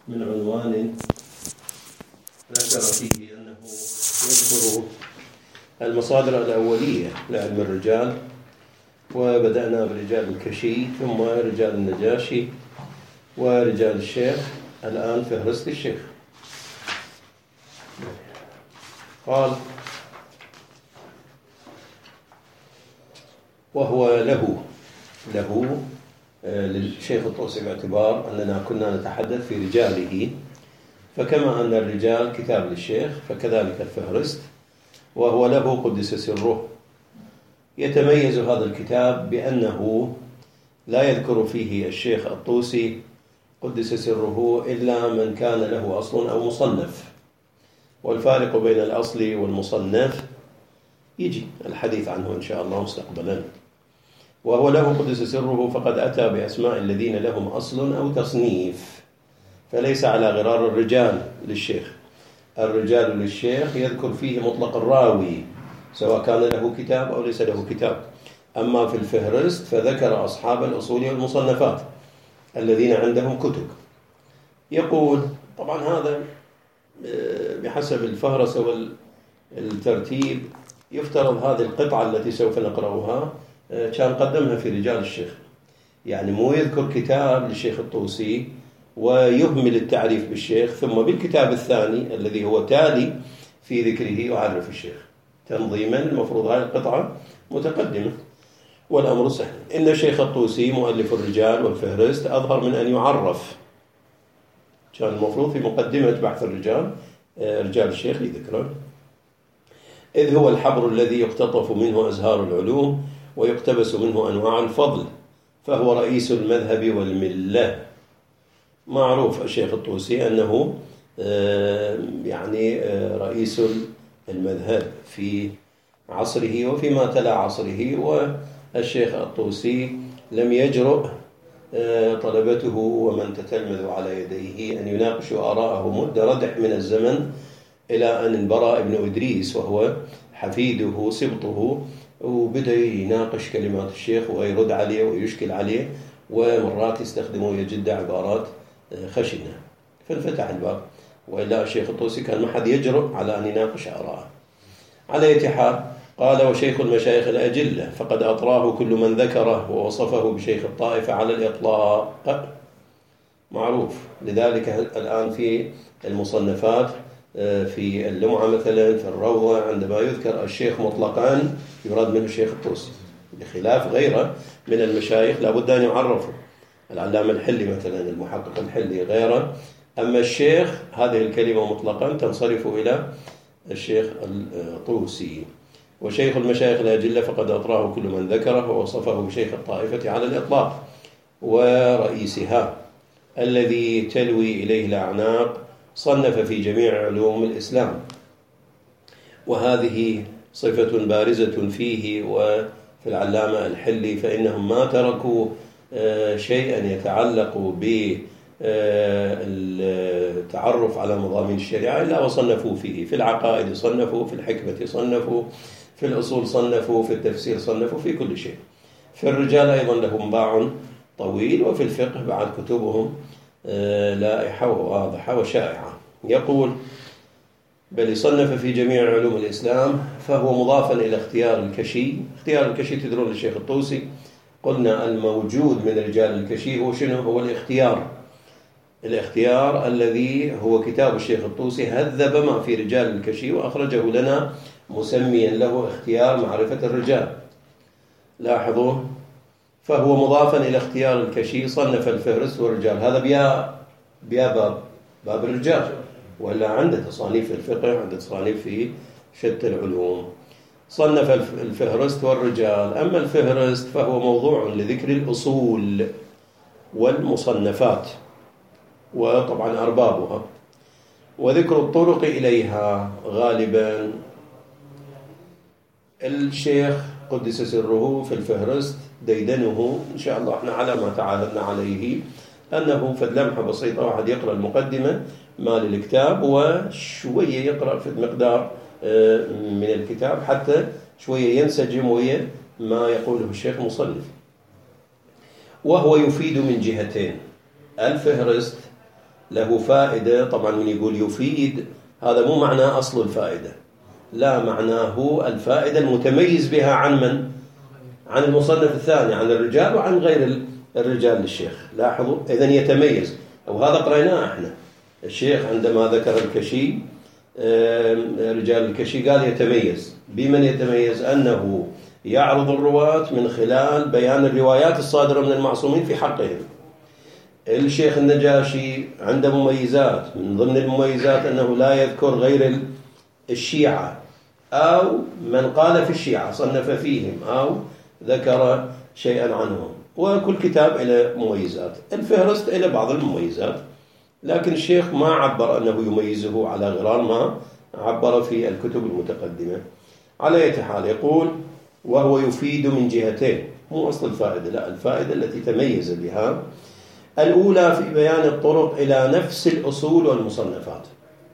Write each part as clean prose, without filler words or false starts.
من عنوان ذكر فيه أنه يذكر المصادر الأولية لعلم الرجال، وبدأنا برجال الكشي ثم رجال النجاشي ورجال الشيخ، الآن فهرست الشيخ. قال: وهو له للشيخ الطوسي باعتبار أننا كنا نتحدث في رجاله، فكما أن الرجال كتاب للشيخ فكذلك الفهرست وهو له قدس سره. يتميز هذا الكتاب بأنه لا يذكر فيه الشيخ الطوسي قدس سره إلا من كان له أصل أو مصنف، والفارق بين الأصل والمصنف يجي الحديث عنه إن شاء الله مستقبلا. وهو له قدس سره فقد أتى بأسماء الذين لهم أصل أو تصنيف، فليس على غرار الرجال للشيخ. الرجال للشيخ يذكر فيه مطلق الراوي سواء كان له كتاب أو ليس له كتاب. أما في الفهرست فذكر أصحاب الأصول والمصنفات الذين عندهم كتب. يقول طبعا هذا بحسب الفهرسة والترتيب يفترض هذه القطعة التي سوف نقرأها كان قدمها في رجال الشيخ، يعني مو يذكر كتاب للشيخ الطوسي ويهمل التعريف بالشيخ، ثم بالكتاب الثاني الذي هو تالي في ذكره يعرف الشيخ تنظيما. المفروض هذه القطعة متقدمة والأمر سهل. إن الشيخ الطوسي مؤلف الرجال والفهرست أظهر من أن يعرف، كان المفروض في مقدمة بحث الرجال رجال الشيخ لذكره، إذ هو الحبر الذي يقتطف منه أزهار العلوم ويقتبس منه أنواع الفضل، فهو رئيس المذهب والملة. معروف الشيخ الطوسي أنه رئيس المذهب في عصره وفيما تلا عصره، والشيخ الطوسي لم يجرؤ طلبته ومن تتلمذ على يديه أن يناقشوا آراءه مدة ردح من الزمن، إلى أن انبرأ ابن إدريس وهو حفيده سبطه، وبدأ يناقش كلمات الشيخ ويرد عليه ويشكل عليه، ومرات يستخدم ويجد عبارات خشنة، فانفتح الباب. وإلا الشيخ الطوسي كان ما حد يجرؤ على أن يناقش آراءه. على أي حال، قال: وشيخ المشايخ الأجلة فقد أطراه كل من ذكره ووصفه بشيخ الطائفة على الإطلاق. معروف. لذلك الآن في المصنفات في اللمعة مثلا في الروضة عندما يذكر الشيخ مطلقا يراد منه الشيخ الطوسي، بخلاف غيره من المشايخ لابد أن يعرفوا، العلامة الحلي مثلا، المحقق الحلي، غيره. أما الشيخ هذه الكلمة مطلقا تنصرف إلى الشيخ الطوسي. وشيخ المشايخ الأجلة فقد أطراه كل من ذكره ووصفه بشيخ الطائفة على الإطلاق، ورئيسها الذي تلوي إليه الأعناق صنف في جميع علوم الإسلام، وهذه صفة بارزة فيه وفي العلامة الحلي، فإنهم ما تركوا شيئا يتعلق بالتعرف على مضامين الشريعة إلا وصنفوا فيه. في العقائد صنفوا، في الحكمة صنفوا، في الأصول صنفوا، في التفسير صنفوا، في كل شيء. في الرجال أيضا لهم باع طويل، وفي الفقه بعد كتبهم لائحة وواضحة وشائعة. يقول: بل صنف في جميع علوم الإسلام، فهو مضافا إلى اختيار الكشي. اختيار الكشي تدرون للشيخ الطوسي، قلنا الموجود من رجال الكشي هو شنو؟ هو الاختيار الذي هو كتاب الشيخ الطوسي هذب ما في رجال الكشي وأخرجه لنا مسميا له اختيار معرفة الرجال. لاحظوا، فهو مضافا إلى اختيار الكشي صنف الفهرست والرجال. هذا باب الرجال، ولا عنده تصانيف في الفقه، عنده تصانيف في شتى العلوم. صنف الفهرست والرجال. أما الفهرست فهو موضوع لذكر الأصول والمصنفات وطبعا أربابها، وذكر الطرق إليها. غالبا الشيخ قدس سره في الفهرست ديدنه إن شاء الله احنا على ما تعاهدنا عليه، أنه في لمحة بسيطة واحد يقرأ المقدمة مال الكتاب وشوية يقرأ في المقدار من الكتاب حتى شوية ينسجم ويا ما يقوله الشيخ مصنف. وهو يفيد من جهتين. الفهرست له فائدة. طبعا من يقول يفيد هذا مو معناه أصل الفائدة، لا، معناه الفائدة المتميز بها عن من؟ عن المصنف الثاني، عن الرجال وعن غير الرجال للشيخ. لاحظوا، إذن يتميز، وهذا قرأناه احنا. الشيخ عندما ذكر الكشي، رجال الكشي، قال يتميز. بمن يتميز؟ أنه يعرض الرواة من خلال بيان الروايات الصادرة من المعصومين في حقهم. الشيخ النجاشي عنده مميزات، من ضمن المميزات أنه لا يذكر غير الشيعة أو من قال في الشيعة صنف فيهم أو ذكر شيئا عنهم، وكل كتاب إلى مميزات. الفهرست إلى بعض المميزات، لكن الشيخ ما عبر أنه يميزه على غرار ما عبر في الكتب المتقدمة. على أي حال يقول وهو يفيد من جهتين، مو أصل الفائدة، لا، الفائدة التي تميز بها. الأولى في بيان الطرق إلى نفس الأصول والمصنفات،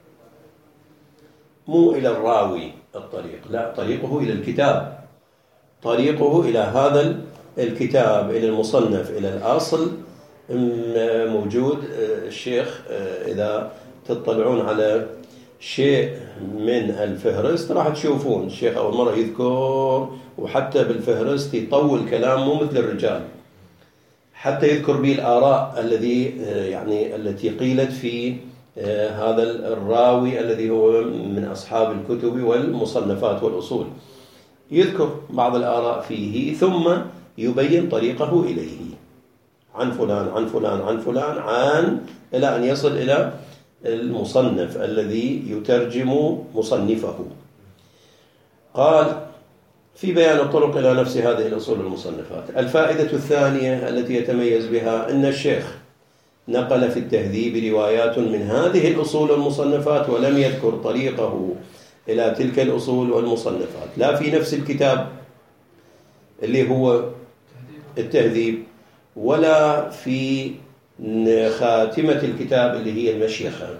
مو إلى الراوي الطريق، لا، طريقه إلى الكتاب، طريقه إلى هذا الكتاب، إلى المصنف، إلى الأصل. موجود الشيخ، إذا تطلعون على شيء من الفهرست راح تشوفون الشيخ أول مرة يذكر، وحتى بالفهرست يطول كلام مو مثل الرجال، حتى يذكر به الآراء التي قيلت في هذا الراوي الذي هو من أصحاب الكتب والمصنفات والأصول، يذكر بعض الآراء فيه ثم يبين طريقه إليه، عن فلان عن فلان عن فلان عن، إلى أن يصل إلى المصنف الذي يترجم مصنفه. قال في بيان الطرق إلى نفس هذه الأصول المصنفات. الفائدة الثانية التي يتميز بها أن الشيخ نقل في التهذيب روايات من هذه الأصول والمصنفات، ولم يذكر طريقه إلى تلك الأصول والمصنفات، لا في نفس الكتاب اللي هو التهذيب، ولا في خاتمة الكتاب اللي هي المشيخة.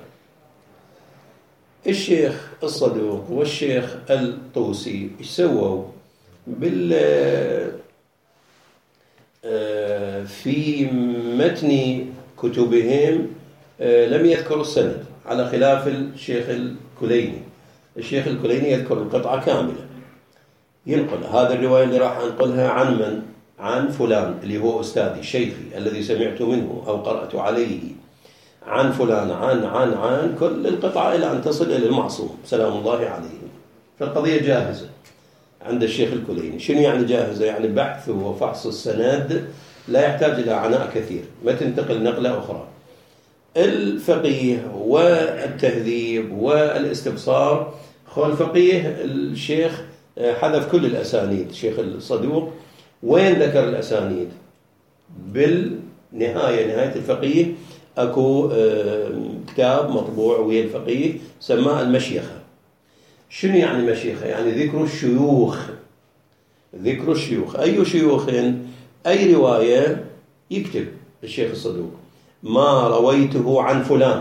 الشيخ الصدوق والشيخ الطوسي ايش سووا في متن كتبهم؟ لم يذكروا السند، على خلاف الشيخ الكليني. الشيخ الكليني يذكر القطعة كاملة، ينقل هذا الرواية اللي راح أنقلها عن من؟ عن فلان اللي هو أستاذي شيخي الذي سمعت منه أو قرأت عليه، عن فلان عن كل القطعة إلى أن تصل إلى المعصوم سلام الله عليه. فالقضية جاهزة عند الشيخ الكليني. شنو يعني جاهزة؟ يعني بحث وفحص السند لا يحتاج إلى عناء كثير، ما تنتقل نقلة أخرى. الفقيه والتهذيب والاستبصار، الفقيه الشيخ حذف كل الأسانيد. الشيخ الصدوق وين ذكر الأسانيد؟ بالنهاية، نهاية الفقيه أكو كتاب مطبوع ويا الفقيه سماه المشيخة. شنو يعني مشيخة؟ يعني ذكر الشيوخ، ذكر الشيوخ. أي شيوخ؟ أي رواية يكتب الشيخ الصدوق ما رويته عن فلان،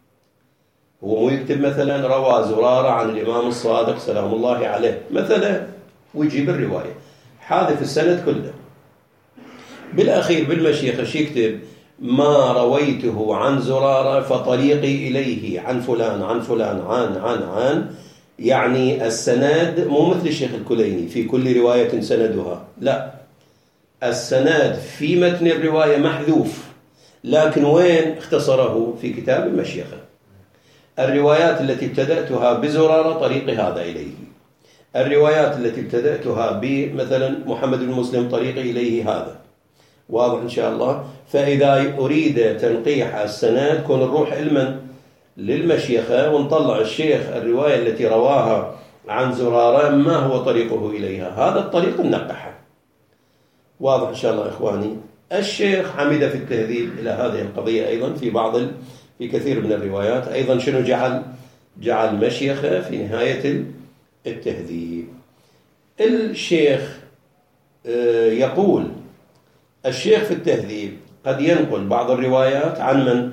هو مو يكتب مثلا روى زرارة عن الإمام الصادق سلام الله عليه مثلا ويجيب الرواية، حاذف السند كله. بالأخير بالمشيخة شو يكتب؟ ما رويته عن زرارة فطريقي إليه عن فلان عن فلان عن يعني السند مو مثل الشيخ الكليني في كل رواية سندها، لا، السند في متن الرواية محذوف، لكن وين اختصره؟ في كتاب المشيخة. الروايات التي ابتدأتها بزرارة طريقي هذا إليه، الروايات التي ابتدأتها بمثلا محمد بن مسلم طريقي إليه هذا، واضح إن شاء الله. فإذا أريد تنقيح السند كون نروح علما للمشيخة ونطلع الشيخ الرواية التي رواها عن زرارة ما هو طريقه إليها، هذا الطريق النقحة. واضح إن شاء الله إخواني. الشيخ عمد في التهذيب إلى هذه القضية أيضا في كثير من الروايات. أيضا شنو جعل مشيخة في نهاية التهذيب. الشيخ يقول الشيخ في التهذيب قد ينقل بعض الروايات عن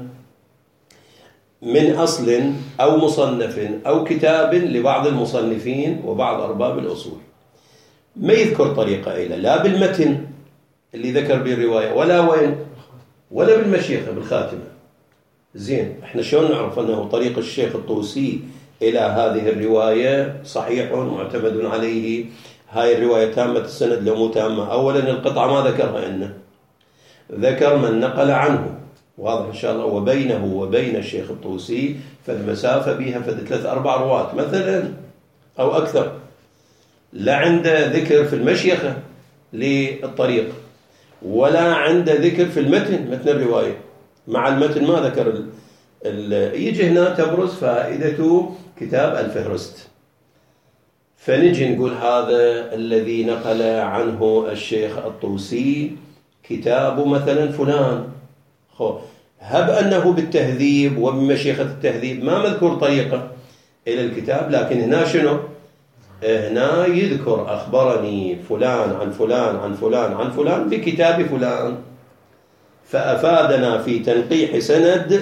من أصل أو مصنف أو كتاب لبعض المصنفين وبعض أرباب الأصول، ما يذكر طريقة إلى، لا بالمتن اللي ذكر به الرواية ولا بالمشيخة بالخاتمة، زين، احنا شلون نعرف أنه طريق الشيخ الطوسي إلى هذه الرواية صحيح معتمد عليه؟ هاي الرواية تامة السند لو مو تامة؟ أولا القطعة ما ذكرها إنه ذكر من نقل عنه، واضح إن شاء الله، وبينه وبين الشيخ الطوسي فالمسافة بها 3-4 رواة مثلا أو أكثر. لا عنده ذكر في المشيخة للطريق، ولا عنده ذكر في متن الرواية، مع المتن ما ذكر يجي هنا تبرز فائدة كتاب الفهرست. فنجي نقول هذا الذي نقل عنه الشيخ الطوسي كتاب مثلا فلان، هب أنه بالتهذيب وبمشيخة التهذيب ما مذكور طريقة إلى الكتاب، لكن هنا شنو؟ هنا يذكر أخبرني فلان عن فلان عن فلان عن فلان بكتاب فلان، فأفادنا في تنقيح سند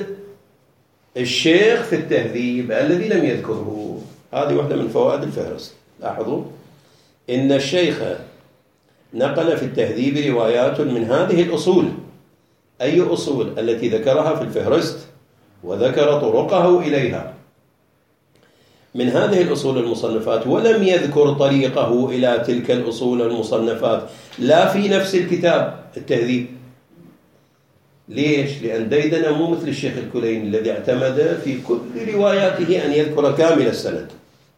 الشيخ في التهذيب الذي لم يذكره. هذه واحدة من فوائد الفهرست. لاحظوا إن الشيخ نقل في التهذيب روايات من هذه الأصول. أي أصول؟ التي ذكرها في الفهرست وذكر طرقه إليها من هذه الأصول المصنفات، ولم يذكر طريقه إلى تلك الأصول المصنفات لا في نفس الكتاب التهذيب. ليش؟ لأن ديدن مو مثل الشيخ الكليني الذي اعتمد في كل رواياته أن يذكر كامل السند.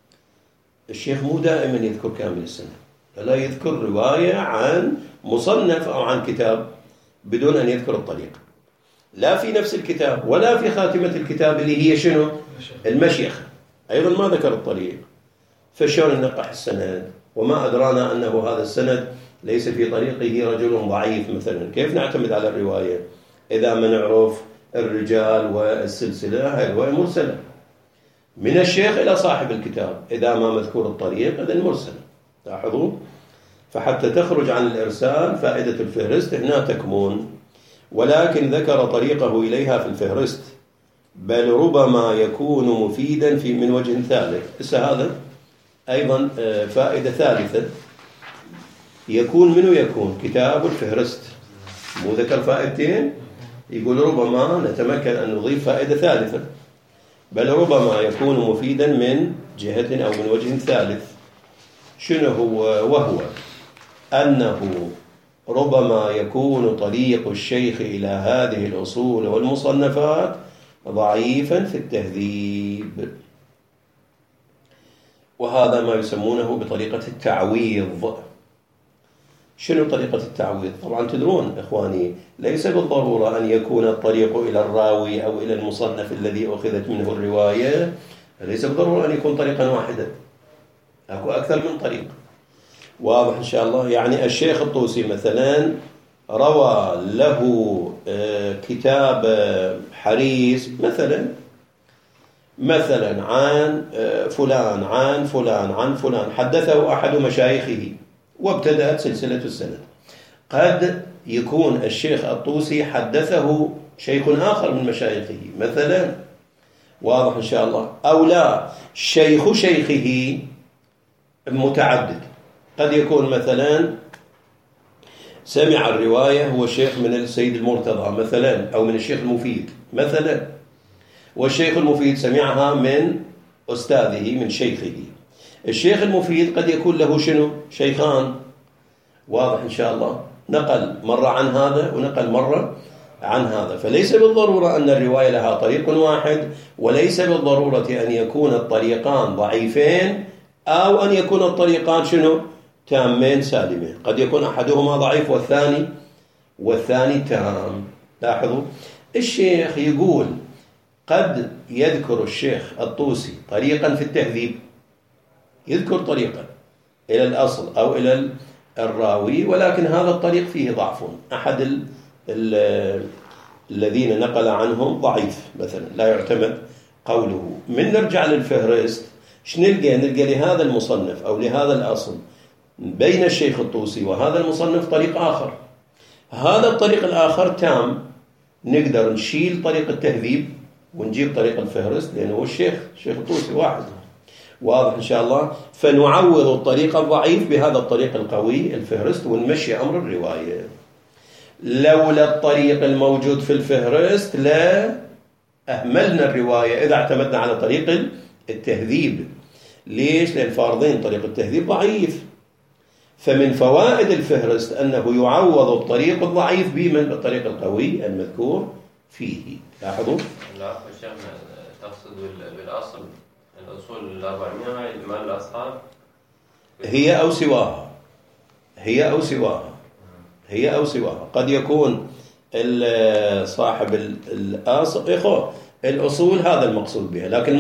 الشيخ مو دائما يذكر كامل السند، لا يذكر رواية عن مصنف أو عن كتاب بدون أن يذكر الطريق، لا في نفس الكتاب ولا في خاتمة الكتاب اللي هي شنو؟ المشيخة، أيضا ما ذكر الطريق. فشون نقح السند؟ وما أدرانا أنه هذا السند ليس في طريقه رجل ضعيف مثلا. كيف نعتمد على الرواية إذا ما نعرف الرجال والسلسلة؟ هاي الرواية مرسلة من الشيخ إلى صاحب الكتاب، إذا ما مذكور الطريق إذن مرسلة. لاحظوا، فحتى تخرج عن الإرسال فائدة الفهرست هنا تكمن، ولكن ذكر طريقه إليها في الفهرست، بل ربما يكون مفيدا من وجه ثالث. هذا أيضا فائدة ثالثة يكون منه يكون كتاب الفهرست مو ذكر فائدتين، يقول ربما نتمكن أن نضيف فائدة ثالثة، بل ربما يكون مفيدا من جهة أو من وجه ثالث. شنو هو؟ وهو أنه ربما يكون طريق الشيخ إلى هذه الأصول والمصنفات ضعيفا في التهذيب، وهذا ما يسمونه بطريقة التعويض. شنو طريقة التعويض؟ طبعا تدرون إخواني ليس بالضرورة أن يكون الطريق إلى الراوي أو إلى المصنف الذي أخذت منه الرواية، ليس بالضرورة أن يكون طريقا واحدا، أكو أكثر من طريق. واضح إن شاء الله؟ يعني الشيخ الطوسي مثلا روى له كتاب حريس مثلا عن فلان عن فلان عن فلان، حدثه أحد مشايخه وابتدأت سلسلة السند. قد يكون الشيخ الطوسي حدثه شيخ آخر من مشايخه مثلا، واضح إن شاء الله، أو لا شيخ شيخه متعدد. قد يكون مثلا سمع الرواية هو شيخ من السيد المرتضى مثلا، أو من الشيخ المفيد مثلا، والشيخ المفيد سمعها من أستاذه من شيخه. الشيخ المفيد قد يكون له شنو؟ شيخان، واضح إن شاء الله، نقل مرة عن هذا ونقل مرة عن هذا. فليس بالضرورة أن الرواية لها طريق واحد، وليس بالضرورة أن يكون الطريقان ضعيفين أو أن يكون الطريقان شنو؟ تامين سالمين. قد يكون أحدهما ضعيف والثاني تام. لاحظوا الشيخ يقول قد يذكر الشيخ الطوسي طريقا في التهذيب، يذكر طريقا إلى الأصل أو إلى الراوي، ولكن هذا الطريق فيه ضعف، أحد الذين نقل عنهم ضعيف مثلا لا يعتمد قوله. من نرجع للفهرست نلقى لهذا المصنف أو لهذا الأصل بين الشيخ الطوسي وهذا المصنف طريق آخر. هذا الطريق الآخر تام، نقدر نشيل طريق التهذيب ونجيب طريق الفهرست، لأنه هو الشيخ الطوسي واحد، واضح إن شاء الله. فنعوض الطريق الضعيف بهذا الطريق القوي الفهرست ونمشي أمر الرواية. لولا الطريق الموجود في الفهرست لا أهملنا الرواية إذا اعتمدنا على طريق التهذيب. ليش؟ لأن فارضين طريق التهذيب ضعيف. فمن فوائد الفهرست أنه يعوض الطريق الضعيف بالطريق القوي المذكور فيه. لاحظوا؟ لا الشيخ تقصد بالأصل الأصول 400 مال الأصحاب هي أو سواها، هي أو سواها، هي أو سواها. قد يكون صاحب الأصول هذا المقصود بها، لكن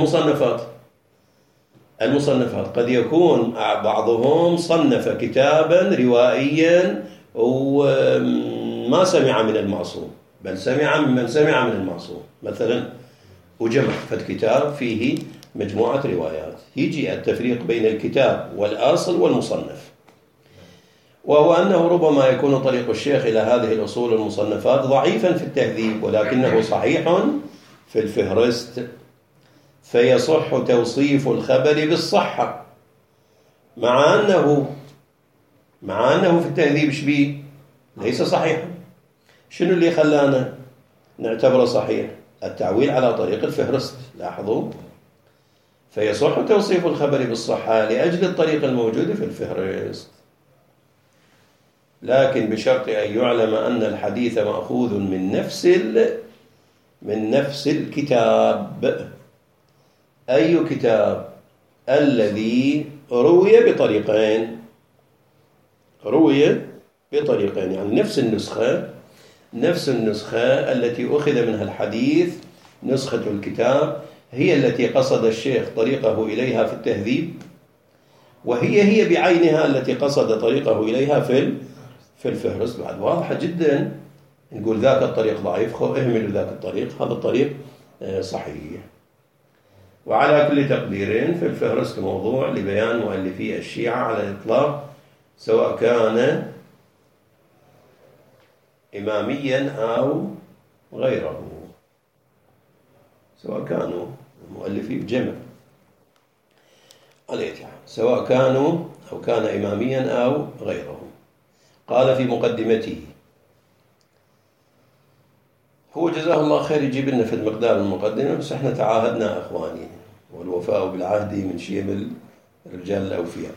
المصنفات قد يكون بعضهم صنف كتابا روائيا وما سمع من المعصوم، بل سمع ممن سمع من المعصوم مثلا، وجمع فالكتاب فيه مجموعة روايات. يجي التفريق بين الكتاب والأصل والمصنف، وهو أنه ربما يكون طريق الشيخ إلى هذه الأصول والمصنفات ضعيفا في التهذيب، ولكنه صحيح في الفهرست، فيصح توصيف الخبر بالصحة، مع أنه في التهذيب شبيه ليس صحيحا. شنو اللي خلانا نعتبره صحيح؟ التعويل على طريق الفهرست. لاحظوا، فيصح توصيف الخبر بالصحة لأجل الطريق الموجود في الفهرست، لكن بشرط أن يعلم أن الحديث مأخوذ من نفس الكتاب. أي كتاب؟ الذي روي بطريقين، يعني نفس النسخة التي أخذ منها الحديث، نسخة الكتاب هي التي قصد الشيخ طريقه إليها في التهذيب، وهي بعينها التي قصد طريقه إليها في الفهرست. بعد واضحة جدا. نقول ذاك الطريق ضعيف، اهملوا ذاك الطريق، هذا الطريق صحيح. وعلى كل تقدير في الفهرست موضوع لبيان مؤلفي الشيعة على الإطلاق، سواء كان إماميا أو غيره، سواء كانوا مؤلفي بجمع سواء كانوا أو كان إماميا أو غيره. قال في مقدمته، هو جزاه الله خير يجيب لنا في المقدار المقدمة، بس احنا تعاهدنا أخواني، والوفاء بالعهد من شيم الرجال الأوفياء.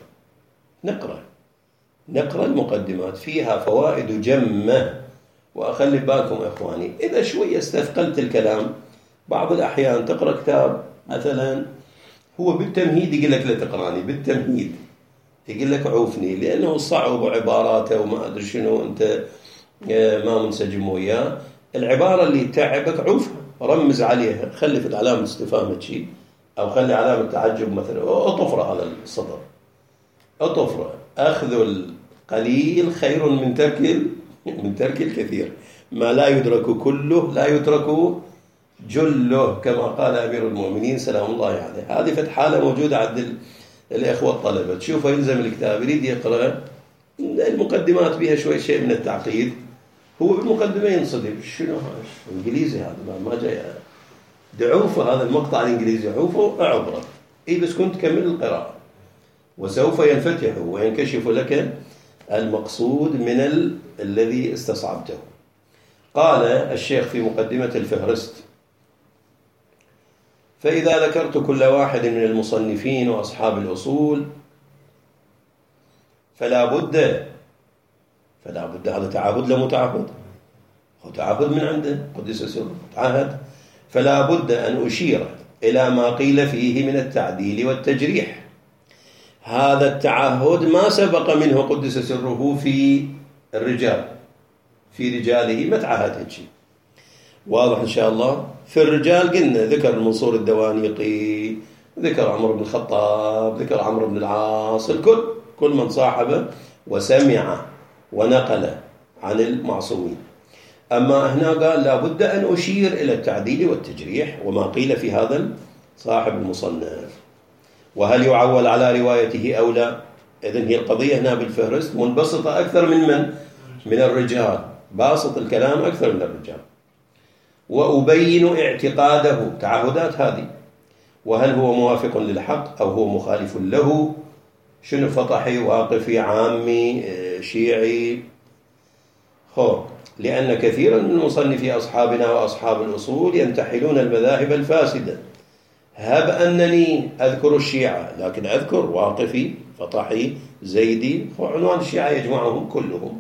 نقرأ المقدمات، فيها فوائد جمة. وأخلي بالكم أخواني، إذا شوية استثقلت الكلام، بعض الأحيان تقرأ كتاب مثلا هو بالتمهيد يقول لك لا تقرأني، بالتمهيد يقول لك عوفني، لأنه صعب عباراته وما أدري شنو، أنت ما منسجم وياه. العبارة اللي تعبك عوفها، رمز عليها، خلي في علامة استفهام شيء، أو خلي علامة تعجب مثلا، أطفرة على الصدر، أطفرة. أخذ القليل خير من ترك الكثير. ما لا يدرك كله لا يترك جله، كما قال أمير المؤمنين سلام الله عليه. هذه فتح حالة موجودة عند الإخوة الطلبة، تشوفه يلزم الكتاب يريد يقرأ المقدمات بها شيء من التعقيد، هو بالمقدمة ينصدم، شنو هذا إنجليزي، هذا ما جاي دعوفه، هذا المقطع الإنجليزي عوفه أعبره، بس كنت كمل القراءة وسوف ينفتح وينكشف لك المقصود من الذي استصعبته. قال الشيخ في مقدمة الفهرست، فإذا ذكرت كل واحد من المصنفين وأصحاب الأصول فلا بد هذا تعهد لمتعهد، هو تعهد من عنده قدس سره تعهد، فلا بد أن أشير إلى ما قيل فيه من التعديل والتجريح. هذا التعهد ما سبق منه قدس سره في الرجال، في رجاله ما تعهد شيء. واضح إن شاء الله. في الرجال قلنا ذكر المنصور الدوانيقي، ذكر عمرو بن الخطاب، ذكر عمرو بن العاص، كل من صاحبه وسمع ونقل عن المعصومين. أما هنا قال لا بد أن أشير إلى التعديل والتجريح وما قيل في هذا صاحب المصنف، وهل يعول على روايته أو لا. إذن هي القضية هنا بالفهرست منبسطة أكثر من الرجال، باسط الكلام أكثر من الرجال. وأبين اعتقاده، تعهدات هذه، وهل هو موافق للحق أو هو مخالف له، شنو فطحي واقفي عامي شيعي. لأن كثيرا من مصنفي أصحابنا وأصحاب الأصول ينتحلون المذاهب الفاسدة. هب أنني أذكر الشيعة، لكن أذكر واقفي، فطحي، زيدي، وعنوان الشيعة يجمعهم كلهم.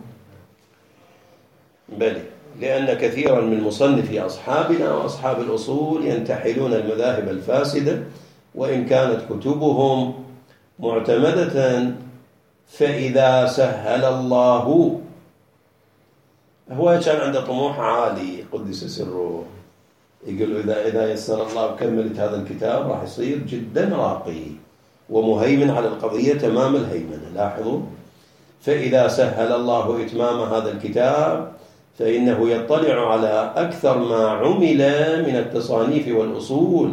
بل لأن كثيرا من مصنفي أصحابنا وأصحاب الأصول ينتحلون المذاهب الفاسدة، وإن كانت كتبهم معتمدة، فإذا سهل الله، هو كان عنده طموح عالي قدس سره، يقول إذا يسر الله وكملت هذا الكتاب راح يصير جدا راقي ومهيمن على القضية تمام الهيمنة. لاحظوا، فإذا سهل الله إتمام هذا الكتاب فإنه يطلع على أكثر ما عمل من التصانيف والأصول،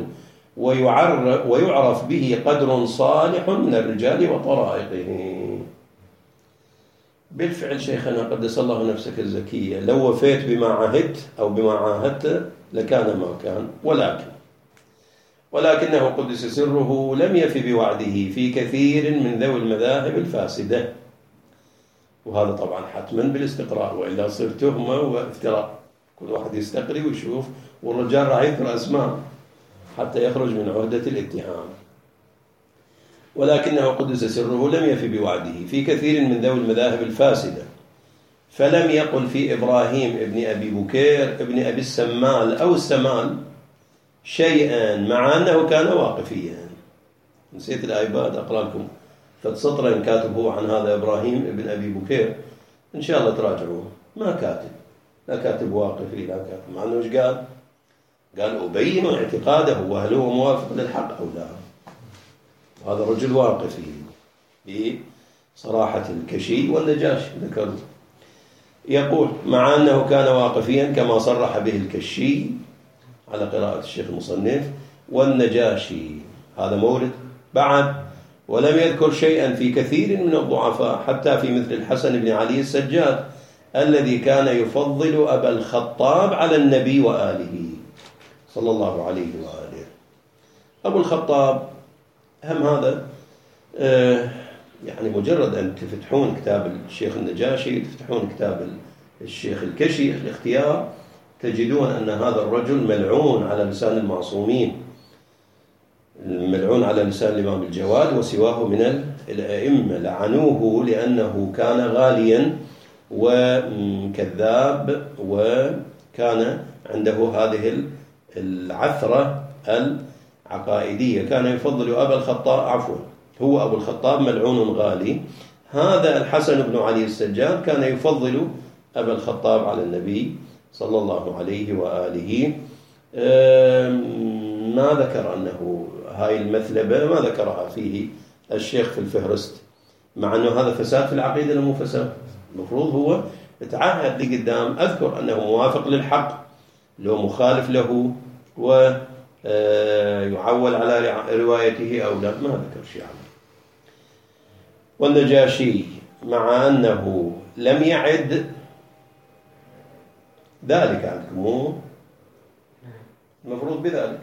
ويعرف به قدر صالح من الرجال وطرائقه. بالفعل شيخنا قدس الله نفسك الزكية، لو وفيت بما عهدت أو بما عاهدت لكان ما كان، ولكنه قدس سره لم يف بوعده في كثير من ذوي المذاهب الفاسدة، وهذا طبعا حتما بالاستقراء، وإلا صرت تهمة وافتراء. كل واحد يستقري ويشوف، والرجال راح يذكر أسماء حتى يخرج من عهدة الاتهام. ولكنه قدس سره لم يف بوعده في كثير من ذوي المذاهب الفاسدة، فلم يقل في إبراهيم ابن أبي بكير ابن أبي السمال أو السمال شيئا، مع أنه كان واقفيا. نسيت الآيباد أقرأ لكم فسطرا كاتبه عن هذا إبراهيم ابن أبي بكير، إن شاء الله تراجعوه. ما كاتب، لا كاتب واقفي، لا كاتب، مع أنه إيش قال؟ قال أبين اعتقاده وهل هو موافق للحق أو لا. هذا رجل واقفي بصراحة الكشي والنجاشي ذكروا. يقول مع أنه كان واقفيا كما صرح به الكشي على قراءة الشيخ المصنف والنجاشي، هذا مورد بعد. ولم يذكر شيئا في كثير من الضعفاء، حتى في مثل الحسن بن علي السجاد الذي كان يفضل أبا الخطاب على النبي وآله صلى الله عليه وآله. أبو الخطاب هم هذا يعني مجرد أن تفتحون كتاب الشيخ النجاشي، تفتحون كتاب الشيخ الكشي الاختيار، تجدون أن هذا الرجل ملعون على لسان المعصومين، ملعون على لسان الإمام الجواد وسواه من الأئمة، لعنوه لأنه كان غاليا وكذاب، وكان عنده هذه العثرة العقائدية. كان يفضل أبا الخطاب، هو أبو الخطاب ملعون غالي. هذا الحسن بن علي السجاد كان يفضل أبا الخطاب على النبي صلى الله عليه وآله. ما ذكر أنه هاي المثلبة ما ذكرها فيه الشيخ في الفهرست، مع أنه هذا فساد في العقيدة لمو فساد. المفروض هو يتعهد لي قدام أذكر أنه موافق للحق، لو مخالف له ويعول على روايته أو لا، ما ذكر شيء عنه. والنجاشي مع أنه لم يعد ذلك عندكم، مو المفروض بذلك.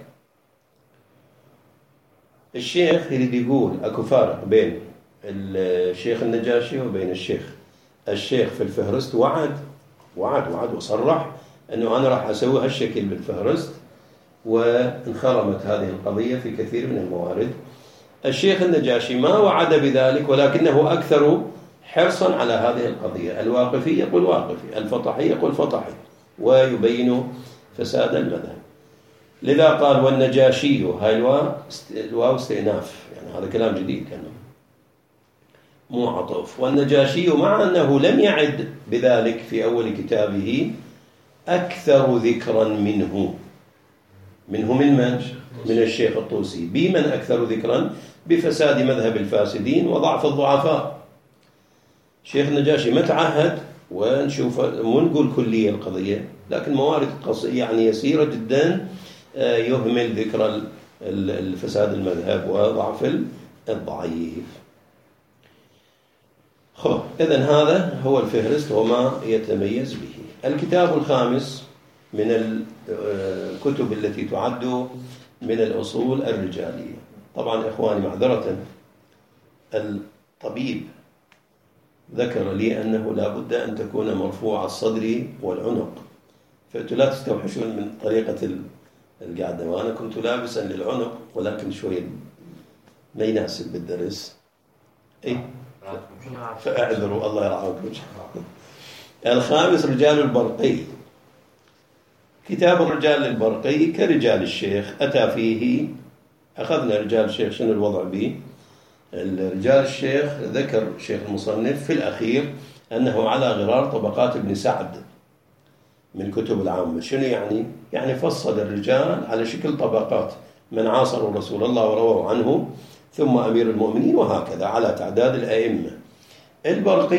الشيخ يريد يقول أكو فارق بين الشيخ النجاشي وبين الشيخ في الفهرست. وعد وصرح أنه أنا راح أسوي هالشكل بالفهرست، وانخرمت هذه القضية في كثير من الموارد. الشيخ النجاشي ما وعد بذلك، ولكنه أكثر حرصا على هذه القضية. الواقفي يقول واقفي، الفطحي يقول فطحي، ويبين فساد المذهب. لذا قال والنجاشي، هاي الواو استئناف، يعني هذا كلام جديد كان مو عطف. والنجاشي مع أنه لم يعد بذلك في أول كتابه أكثر ذكرا منه من الشيخ الطوسي. بمن أكثر ذكرا؟ بفساد مذهب الفاسدين وضعف الضعفاء. الشيخ النجاشي ما تعهد، ونشوف مو نقول كلية القضية، لكن موارد يعني يسيرة جدا يهمل ذكر الفساد المذهب وضعف الضعيف. إذن هذا هو الفهرست وما يتميز به. الكتاب الخامس من الكتب التي تعد من الأصول الرجالية. طبعا إخواني معذرة، الطبيب ذكر لي أنه لا بد أن تكون مرفوع الصدر والعنق، فأنتم لا تستوحشون من طريقة القعدة، وأنا كنت لابسا للعنق ولكن شوي ما يناسب بالدرس. أي فاعذروا الله يرعاكم. الخامس رجال البرقي. كتاب الرجال للبرقي كرجال الشيخ أتى فيه، أخذنا رجال الشيخ شنو الوضع به. الرجال الشيخ ذكر شيخ المصنف في الأخير أنه على غرار طبقات ابن سعد من كتب العامة. شنو يعني؟ يعني فصل الرجال على شكل طبقات، من عاصروا رسول الله ورووا عنه، ثم أمير المؤمنين، وهكذا على تعداد الأئمة. البرقي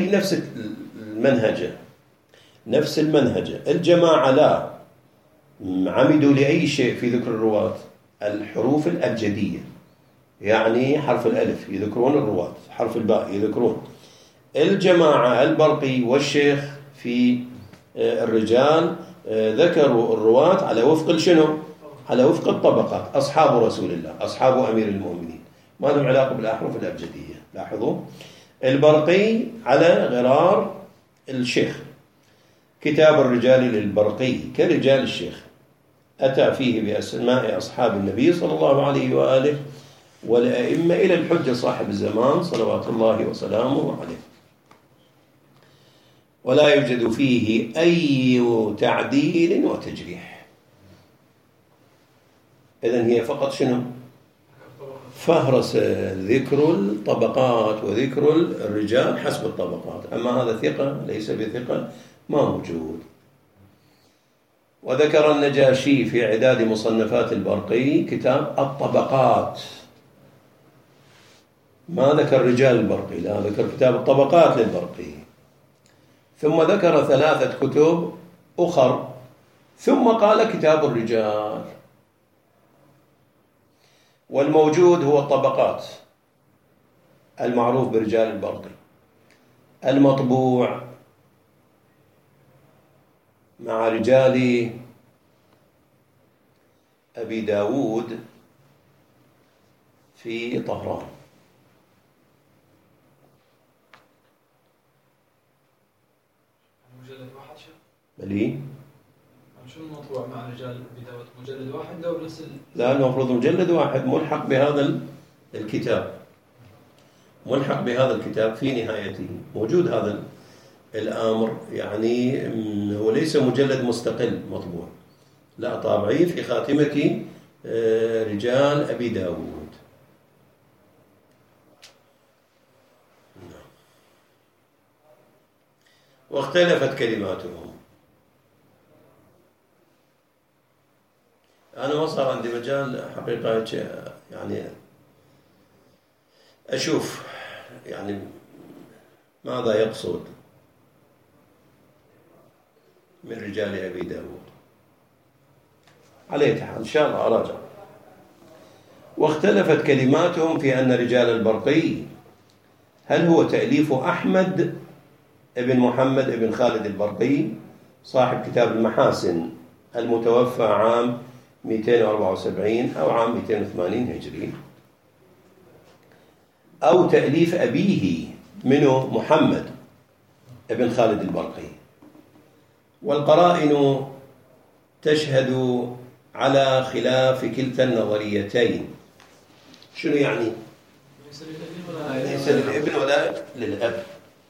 نفس المنهجة. الجماعة لا عمدوا لأي شيء في ذكر الرواة، الحروف الأبجدية، يعني حرف الألف يذكرون الرواة، حرف الباء يذكرون. الجماعة البرقي والشيخ في الرجال ذكروا الرواة على وفق شنو؟ على وفق الطبقات، أصحاب رسول الله، أصحاب أمير المؤمنين، ما لهم علاقة بالأحرف الأبجدية. لاحظوا البرقي على غرار الشيخ. كتاب الرجال للبرقي كرجال الشيخ أتى فيه بأسماء أصحاب النبي صلى الله عليه وآله والأئمة إلى الحجة صاحب الزمان صلوات الله وسلامه عليه، ولا يوجد فيه أي تعديل وتجريح. إذن هي فقط شنو؟ فهرس ذكر الطبقات وذكر الرجال حسب الطبقات، أما هذا ثقة ليس بثقة ما موجود. وذكر النجاشي في عداد مصنفات البرقي كتاب الطبقات، ما ذكر رجال البرقي، لا ذكر كتاب الطبقات للبرقي. ثم ذكر 3 كتب أخر، ثم قال كتاب الرجال. والموجود هو الطبقات المعروف برجال البرقي، المطبوع مع رجال أبي داود في طهران. مجلد واحد شيخ؟ بلي شو المطبوع مع رجال أبي داود؟ مجلد واحد أو بس لا، المفروض مجلد واحد ملحق بهذا الكتاب، ملحق بهذا الكتاب في نهايته موجود هذا الأمر، يعني هو ليس مجلد مستقل مطبوع، لا، طابعي في خاتمة رجال أبي داود. واختلفت كلماتهم. أنا ما صار عندي مجال حقيقة يعني أشوف يعني ماذا يقصد من رجال أبي داود. عليه حال إن شاء الله أراجع. واختلفت كلماتهم في أن رجال البرقي هل هو تأليف أحمد ابن محمد ابن خالد البرقي صاحب كتاب المحاسن المتوفى عام 274 أو عام 280 هجري، أو تأليف أبيه منه محمد ابن خالد البرقي. والقرائن تشهد على خلاف كلتا النظريتين. شنو يعني؟ ليس للابن ولا للأب.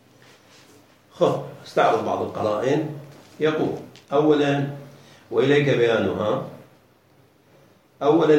استعرض بعض القرائن. يقول أولا، وإليك بيانها، أولا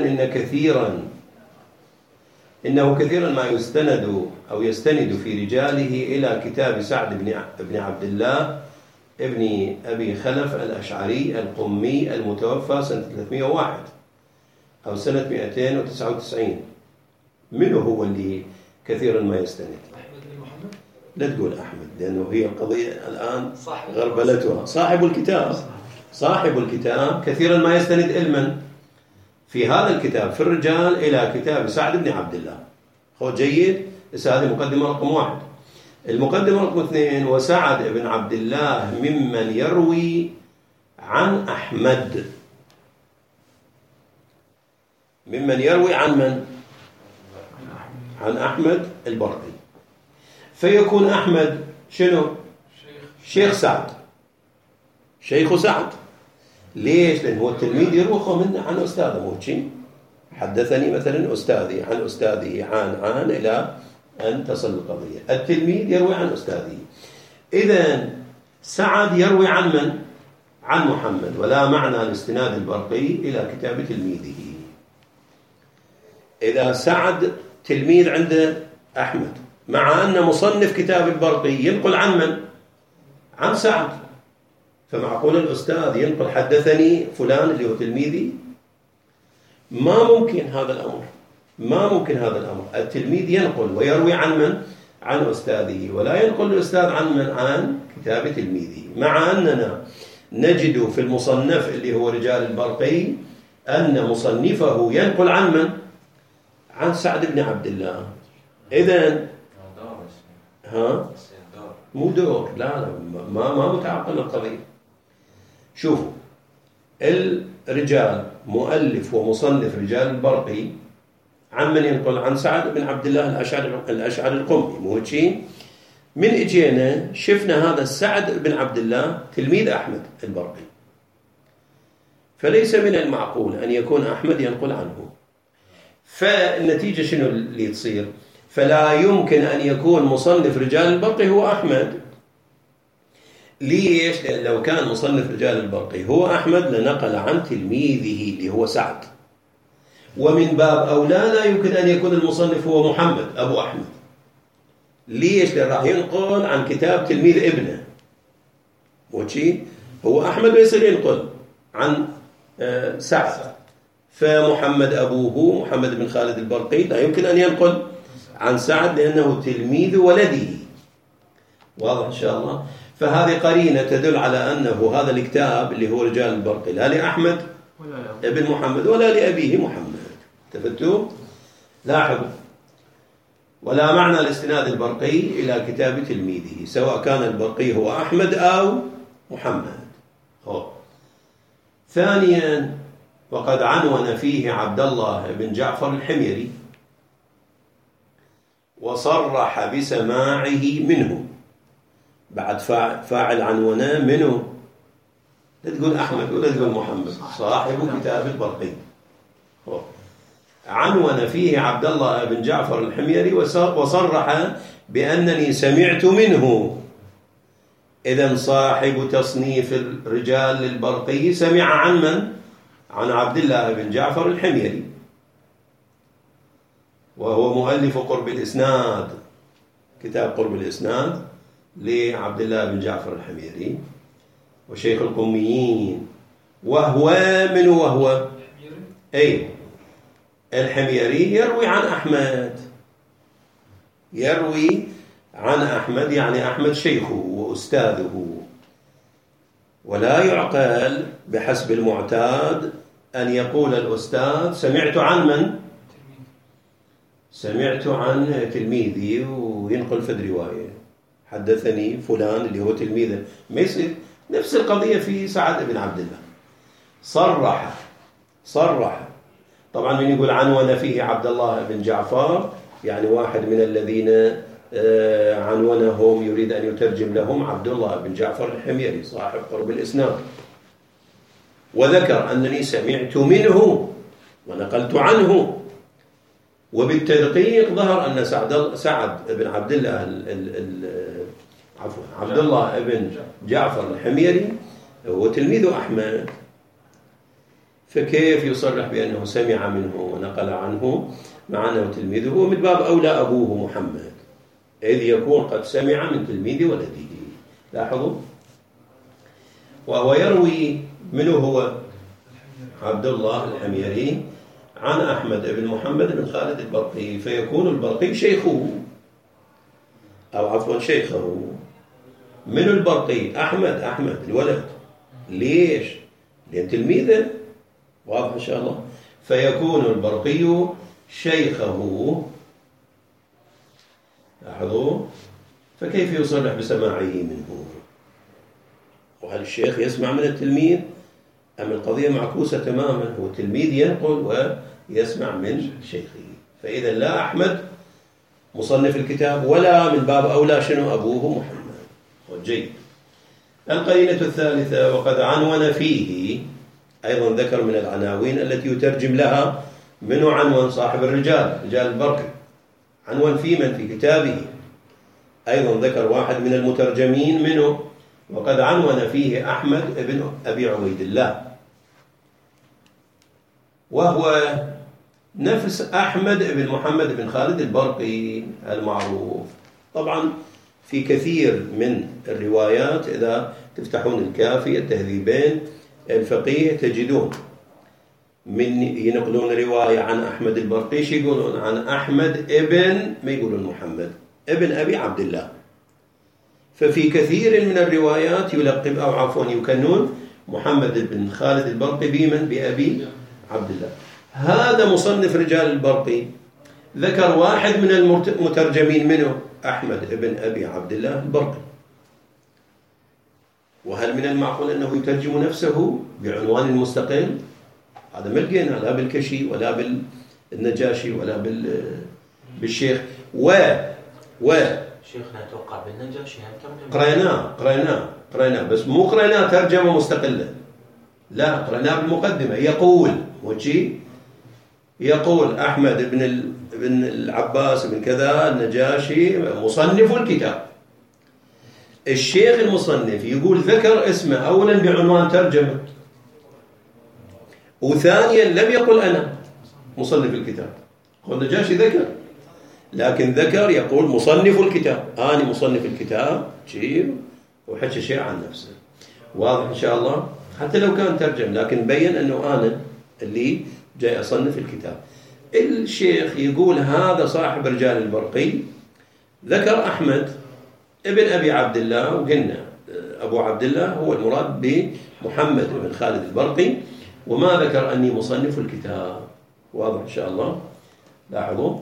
إنه كثيرا ما يستند في رجاله إلى كتاب سعد بن عبد الله ابن أبي خلف الأشعري القمي المتوفى سنة 301 أو سنة 299. منه هو اللي كثيرا ما يستند؟ أحمد بن محمد؟ لا تقول أحمد، لأنه هي القضية الآن غربلتها. صاحب الكتاب كثيرا ما يستند علما في هذا الكتاب في الرجال إلى كتاب سعد بن عبد الله. هو جيد. هذه مقدمة رقم 1. المقدمة رقم 2، وسعد بن عبد الله ممن يروي عن أحمد. ممن يروي عن من؟ عن أحمد البرقي. فيكون أحمد شنو؟ شيخ سعد، شيخ سعد. ليش؟ لأن هو التلميذ يروخه منه عن أستاذه، مو شيء. حدثني مثلا أستاذي عن أستاذه عن إلى أن تصل القضية. التلميذ يروي عن أستاذه. إذن سعد يروي عن من؟ عن محمد، ولا معنى لاستناد البرقي إلى كتاب تلميذه. إذا سعد تلميذ عند أحمد، مع أن مصنف كتاب البرقي ينقل عن من؟ عن سعد، فمعقول الأستاذ ينقل حدثني فلان اللي هو تلميذي؟ ما ممكن هذا الأمر، ما ممكن هذا الأمر. التلميذ ينقل ويروي عن من؟ عن أستاذه، ولا ينقل الأستاذ عن من؟ عن كتاب تلميذه. مع أننا نجد في المصنف اللي هو رجال البرقي أن مصنفه ينقل عن من؟ عن سعد بن عبد الله. إذن مو دور، لا ما متعقل القضية. شوفوا الرجال مؤلف ومصنف رجال البرقي عن من ينقل؟ عن سعد بن عبد الله الأشعري القمي، مو شيء. من اجينا شفنا هذا السعد بن عبد الله تلميذ أحمد البرقي، فليس من المعقول أن يكون أحمد ينقل عنه. فالنتيجة شنو اللي تصير؟ فلا يمكن أن يكون مصنف رجال البرقي هو أحمد. ليش؟ لأن لو كان مصنف رجال البرقي هو أحمد لنقل عن تلميذه اللي هو سعد، ومن باب أولى لا يمكن أن يكون المصنف هو محمد أبو أحمد. ليش؟ لأن راح ينقل عن كتاب تلميذ ابنه، وشي هو أحمد بيصير ينقل عن سعد، فمحمد أبوه محمد بن خالد البرقي لا يمكن أن ينقل عن سعد لأنه تلميذ ولده. واضح إن شاء الله؟ فهذه قرينة تدل على أنه هذا الكتاب اللي هو رجال البرقي لا لأحمد ابن محمد ولا لأبيه محمد. تفتوا؟ لاحظوا، ولا معنى لاستناد البرقي إلى كتاب تلميذه سواء كان البرقي هو أحمد أو محمد. ثانيا، وقد عنون فيه عبد الله بن جعفر الحميري وصرح بسماعه منه. بعد فاعل عنونا منه، لا تقول أحمد ولا تقول محمد، صاحب كتاب البرقي. عنون فيه عبد الله بن جعفر الحميري وصرح بأنني سمعت منه. إذن صاحب تصنيف الرجال للبرقي سمع عن من؟ عن عبد الله بن جعفر الحميري، وهو مؤلف قرب الإسناد، كتاب قرب الإسناد لعبد الله بن جعفر الحميري وشيخ القميين. وهو من وهو أي الحميري يروي عن أحمد، يروي عن أحمد، يعني أحمد شيخه وأستاذه. ولا يعقل بحسب المعتاد أن يقول الأستاذ سمعت عن من؟ سمعت عن تلميذي وينقل في الرواية حدثني فلان اللي هو تلميذه. ما يصير. نفس القضية في سعد بن عبد الله، صرح. طبعا من يقول عنون فيه عبد الله بن جعفر يعني واحد من الذين عنونهم يريد أن يترجم لهم عبد الله بن جعفر الحميري صاحب قرب الإسناد، وذكر أنني سمعت منه ونقلت عنه. وبالتدقيق ظهر أن سعد بن عبد الله عبد الله بن جعفر الحميري هو تلميذ أحمد، فكيف يصرح بأنه سمع منه ونقل عنه مع أنه تلميذه؟ ومن باب أولى أبوه محمد، إذ يكون قد سمع من تلميذ ولده. لاحظوا. وهو يروي منه هو عبد الله الحميري عن أحمد بن محمد بن خالد البرقي، فيكون البرقي شيخه، أو عفوا شيخه. من البرقي أحمد الولد. ليش؟ لأن تلميذه. واضح إن شاء الله. فيكون البرقي شيخه. لاحظوا. فكيف يصرح بسماعه منه؟ وهل الشيخ يسمع من التلميذ أم القضية معكوسة تماما؟ هو التلميذ ينقل ويسمع من شيخه. فإذا لا أحمد مصنف الكتاب ولا من باب أولى شنو أبوه محمد. جيد. القرينة الثالثة وقد عنون فيه، أيضا ذكر من العناوين التي يترجم لها منه عنوان صاحب الرجال، رجال البرقي، عنوان في من في كتابه، أيضا ذكر واحد من المترجمين منه وقد عنون فيه أحمد بن أبي عبيد الله، وهو نفس أحمد بن محمد بن خالد البرقي المعروف. طبعا في كثير من الروايات إذا تفتحون الكافي التهذيبين الفقيه تجدون من ينقلون رواية عن أحمد البرقي يقولون عن أحمد ابن، ما يقولون محمد ابن أبي عبد الله. ففي كثير من الروايات يلقب أو عفوا يكنون محمد بن خالد البرقي بمن؟ بأبي عبد الله. هذا مصنف رجال البرقي ذكر واحد من المترجمين منه أحمد ابن أبي عبد الله البرقي. وهل من المعقول أنه يترجم نفسه بعنوان مستقل؟ هذا ما لقينا لا بالكشي ولا بالنجاشي ولا بالشيخ شيخنا أتوقع بالنجاشي قريناه بس مو قريناه ترجمة مستقلة، لا قريناه بالمقدمة. يقول أحمد بن العباس بن كذا النجاشي مصنف الكتاب. الشيخ المصنف يقول ذكر اسمه أولا بعنوان ترجمة، وثانيا لم يقل أنا مصنف الكتاب. النجاشي ذكر، لكن ذكر يقول مصنف الكتاب، أنا مصنف الكتاب شيء، وحكى شيء عن نفسه. واضح إن شاء الله؟ حتى لو كان ترجم لكن بين أنه أنا اللي جاي أصنف الكتاب. الشيخ يقول هذا صاحب رجال البرقي ذكر أحمد ابن أبي عبد الله، وقلنا أبو عبد الله هو المراد بمحمد بن خالد البرقي، وما ذكر أني مصنف الكتاب. واضح إن شاء الله؟ لاحظوا.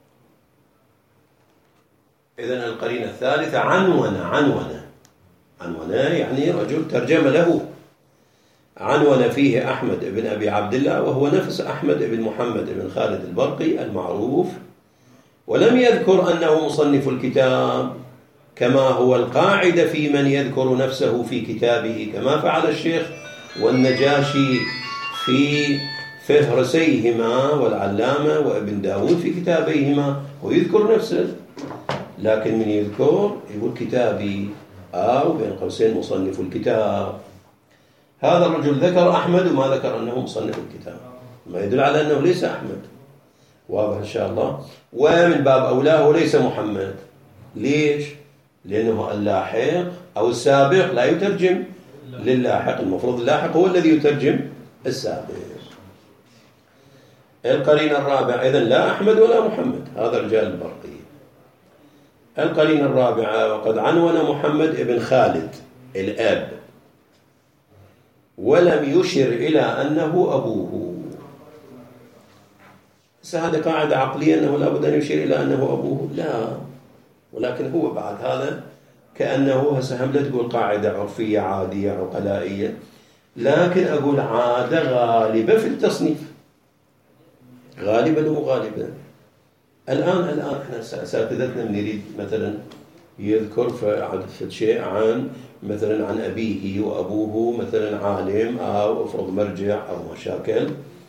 إذن القرينة الثالثة عنون يعني رجل ترجم له، عنون فيه أحمد بن أبي عبد الله وهو نفس أحمد بن محمد بن خالد البرقي المعروف، ولم يذكر أنه مصنف الكتاب كما هو القاعدة في من يذكر نفسه في كتابه، كما فعل الشيخ والنجاشي في فهرسيهما والعلامة وابن داود في كتابيهما، ويذكر نفسه، لكن من يذكر يقول كتابي أو بين قوسين مصنف الكتاب. هذا الرجل ذكر أحمد وما ذكر أنه مصنف الكتاب، ما يدل على أنه ليس أحمد. واضح إن شاء الله. ومن باب أولاه ليس محمد. ليش؟ لأنه اللاحق أو السابق لا يترجم للاحق، المفروض اللاحق هو الذي يترجم السابق. القرينة الرابعة إذن لا أحمد ولا محمد، هذا رجال البرقي. القرينة الرابعة وقد عنون محمد ابن خالد الأب ولم يشر إلى أنه أبوه. هذه قاعدة عقلية أنه لا بد أن يشير إلى أنه أبوه، لا، ولكن هو بعد هذا كأنه هم لا تقول قاعدة عرفية عادية عقلائية، لكن أقول عادة غالبة في التصنيف، غالبا وغالبا. الآن احنا اساتذتنا من يريد مثلا يذكر في شيء عن مثلا عن أبيه وأبوه مثلا عالم أو أفرض مرجع أو مشاكل،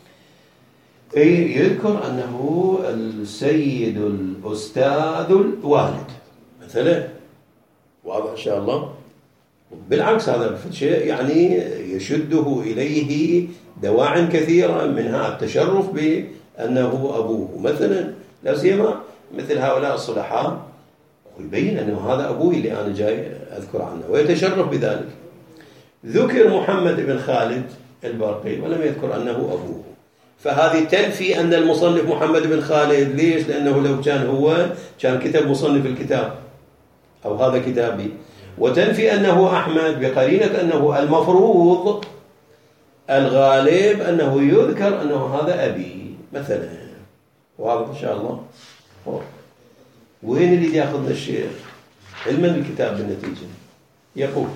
يذكر أنه السيد الأستاذ الوالد مثلا. واضح إن شاء الله. بالعكس هذا شيء يعني يشده إليه دواع كثيرة، منها التشرف بأنه أبوه مثلا، لا سيما مثل هؤلاء الصلحاء، ويبين أنه هذا أبوي اللي أنا جاي أذكر عنه ويتشرف بذلك. ذكر محمد بن خالد البرقي ولم يذكر أنه أبوه، فهذه تنفي أن المصنف محمد بن خالد. ليش؟ لأنه لو كان هو كان كتب مصنف الكتاب أو هذا كتابي، وتنفي أنه أحمد بقرينة أنه المفروض الغالب أنه يذكر أنه هذا أبي مثلا. واضح إن شاء الله. وين اللي يأخذنا الشيخ علما الكتاب بالنتيجة؟ يقول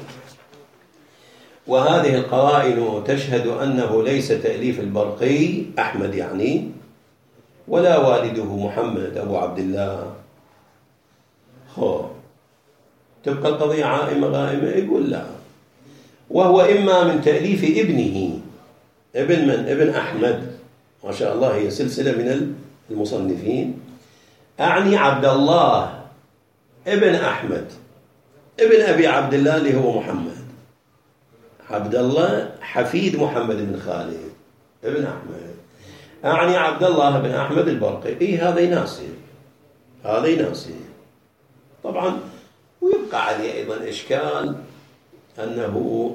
وهذه القرائن تشهد أنه ليس تأليف البرقي أحمد يعني، ولا والده محمد أبو عبد الله. تبقى القضية عائمة غائمة؟ يقول لا، وهو إما من تأليف ابنه. ابن من؟ ابن أحمد، ما شاء الله هي سلسلة من المصنفين. أعني عبد الله ابن أحمد ابن أبي عبد الله اللي هو محمد. عبد الله حفيد محمد بن خالد ابن أحمد. أعني عبد الله بن أحمد البرقي. هذا يناسب، هذا يناسب طبعا. ويبقى عليه أيضا إشكال أنه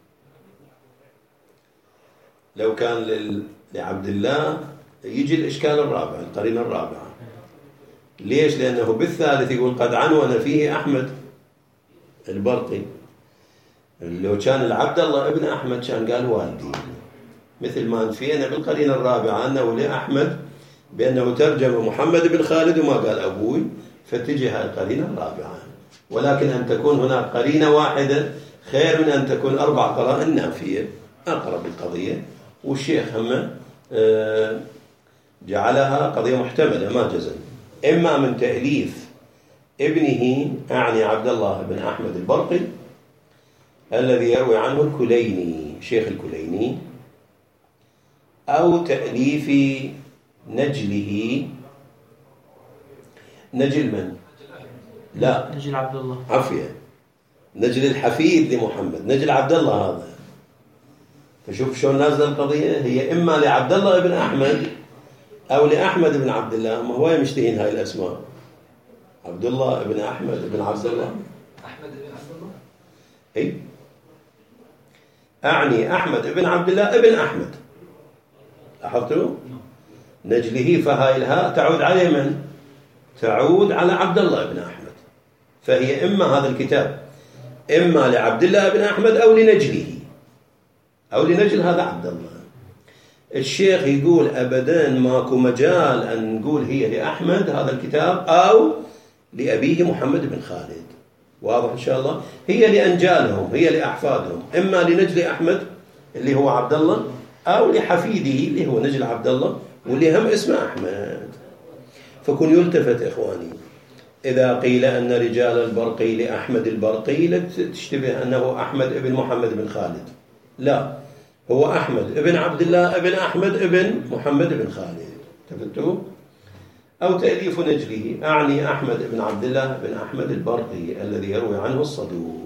لو كان لعبد الله يجي الإشكال الرابع، القرينة الرابعة. ليش؟ لأنه بالثالث يقول قد عنون فيه أحمد البرقي. لو كان العبد الله ابن أحمد كان قال والدي، مثل ما انفينا بالقرينة الرابعة أنه لأحمد بأنه ترجم محمد بن خالد وما قال أبوي، فتجي هاي القرينة الرابعة. ولكن أن تكون هناك قرينة واحدة خير من أن تكون 4 قرائن نافية، أقرب القضية. والشيخ هم جعلها قضية محتملة ما جزم. إما من تأليف ابنه، أعني عبد الله بن أحمد البرقي الذي يروي عنه الكليني شيخ الكليني، أو تأليف نجله. نجل من؟ لا، نجل عبد الله، عافية، نجل الحفيد لمحمد، نجل عبد الله هذا. فشوف شلون نازله القضية. هي إما لعبد الله بن أحمد أو لأحمد بن عبد الله. ما هو مشتهين هاي الأسماء، عبد الله بن أحمد بن عبد الله. أحمد بن عبد الله. أي أعني أحمد بن عبد الله ابن أحمد. لاحظتوا؟ نجله، فهاي الهاء تعود على من؟ تعود على عبد الله بن أحمد. فهي إما هذا الكتاب إما لعبد الله بن أحمد أو لنجله، أو لنجل هذا عبد الله. الشيخ يقول أبداً ماكو مجال أن نقول هي لأحمد هذا الكتاب أو لأبيه محمد بن خالد. واضح إن شاء الله؟ هي لأنجالهم، هي لأحفادهم، إما لنجل أحمد اللي هو عبد الله أو لحفيده اللي هو نجل عبد الله واللي هم اسمه أحمد. فكن يلتفت إخواني إذا قيل أن رجال البرقي لأحمد البرقي لا تشتبه أنه أحمد ابن محمد بن خالد، لا، هو أحمد ابن عبد الله ابن أحمد ابن محمد بن خالد. تفتوا؟ أو تأليف نجله، أعني أحمد بن عبد الله بن أحمد البرقي الذي يروي عنه الصدوق.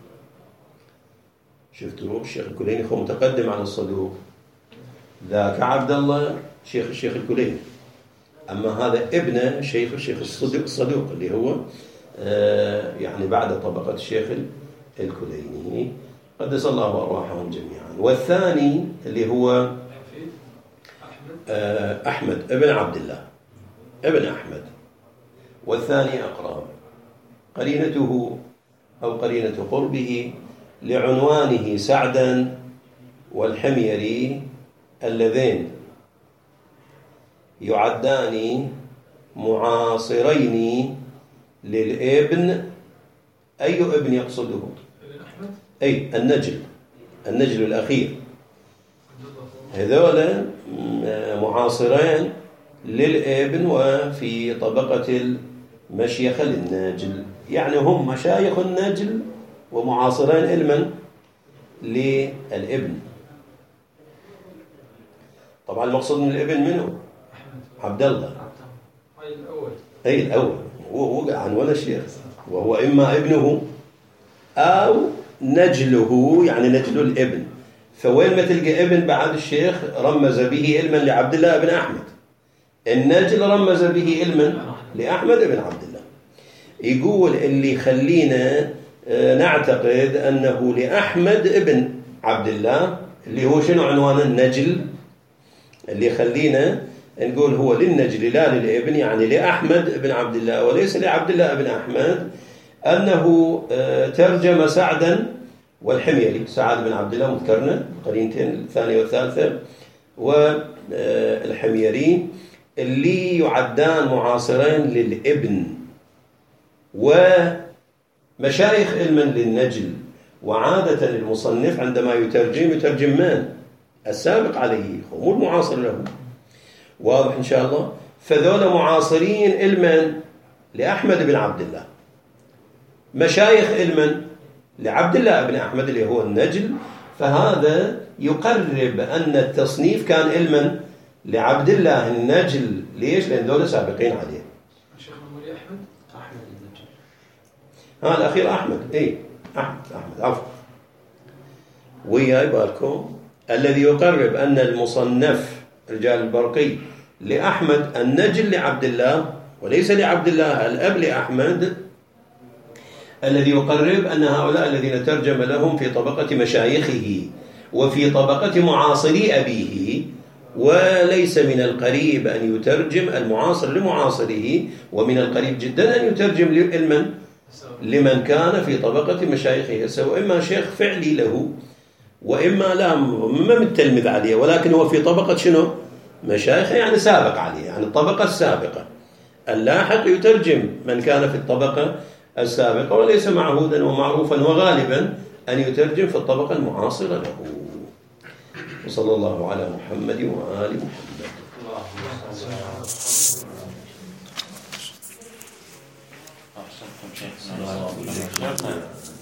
شفتوا الشيخ الكليني هو متقدم على الصدوق. ذاك عبد الله الشيخ الكليني، أما هذا ابن الشيخ الصدوق اللي هو يعني بعد طبقة الشيخ الكليني قدس الله أرواحهم جميعا. والثاني اللي هو أحمد ابن عبد الله ابن أحمد، والثاني أقرب. قرينته أو قرينة قربه لعنوانه سعدا والحميري اللذين يعدان معاصرين للابن. أي ابن يقصده؟ أي النجل الأخير. هذول معاصرين للابن وفي طبقة المشيخة للنجل، يعني هم مشايخ النجل ومعاصرين علما للابن. طبعا المقصود من الابن منه عبد الله أي الأول، هو عنوان الشيخ، وهو إما ابنه أو نجله، يعني نجل الابن. فوين ما تلقى ابن بعد الشيخ رمز به علما لعبد الله بن أحمد، النجل رمز به علما لأحمد بن عبد الله. يقول اللي يخلينا نعتقد أنه لأحمد ابن عبد الله اللي هو شنو عنوان النجل، اللي يخلينا نقول هو للنجل لا للابن، يعني لأحمد بن عبد الله وليس لعبد الله بن أحمد، أنه ترجم سعدا والحميري. سعد بن عبد الله مذكرنا قرينتين الثانية والثالثة، والحميري اللي يعدان معاصرين للابن ومشايخ علما للنجل. وعادة المصنف عندما يترجم من السابق عليه مو المعاصر له. واضح إن شاء الله؟ فذول معاصرين علما لأحمد بن عبد الله، مشايخ علما لعبد الله بن أحمد اللي هو النجل، فهذا يقرب أن التصنيف كان علما لعبد الله النجل. ليش؟ لأن دول سابقين عليه. الشيخ المولي أحمد النجل الأخير أحمد. أحمد عفوا وياي بالكم. الذي يقرب أن المصنف رجال البرقي لأحمد النجل لعبد الله وليس لعبد الله الأب لأحمد، الذي يقرب أن هؤلاء الذين ترجم لهم في طبقة مشايخه وفي طبقة معاصري أبيه، وليس من القريب أن يترجم المعاصر لمعاصره، ومن القريب جدا أن يترجم لمن كان في طبقة مشايخه، سواء إما شيخ فعلي له وإما لا ما متلمذ عليه، ولكن هو في طبقة شنو؟ مشايخه، يعني سابق عليه، يعني الطبقة السابقة. اللاحق يترجم من كان في الطبقة السابقة، وليس معهودا ومعروفا وغالبا أن يترجم في الطبقة المعاصرة له. وصلى الله على محمد وآل محمد. أحسنتم شيخنا.